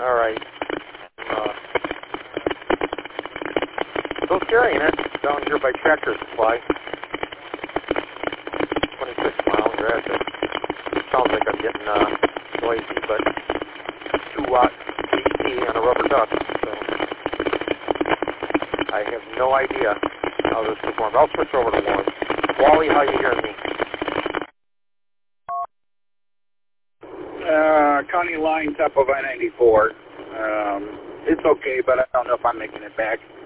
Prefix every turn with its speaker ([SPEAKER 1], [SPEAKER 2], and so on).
[SPEAKER 1] All right. Still carrying it down here by Tractor Supply. 26 miles. Sounds like I'm getting noisy, but 2-watt AC on a rubber duck. So I have no idea how this performs. I'll switch over to Wally. Wally, how you hearing me?
[SPEAKER 2] County line, top of I-94. It's okay, but I don't know if I'm making it back.